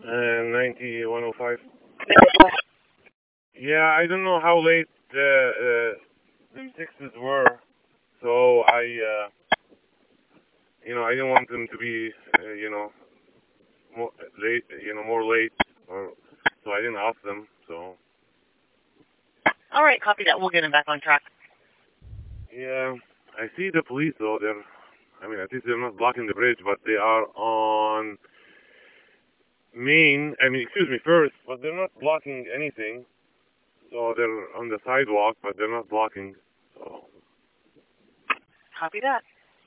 9105. Yeah, I don't know how late them sixes were, so I didn't want them to be, more late, more late, or so I didn't ask them. So. All right, copy that. We'll get him back on track. Yeah, I see the police though. At least they're not blocking the bridge, but they are on Main. Excuse me, First, but they're not blocking anything. So they're on the sidewalk, but they're not blocking. So. Copy that.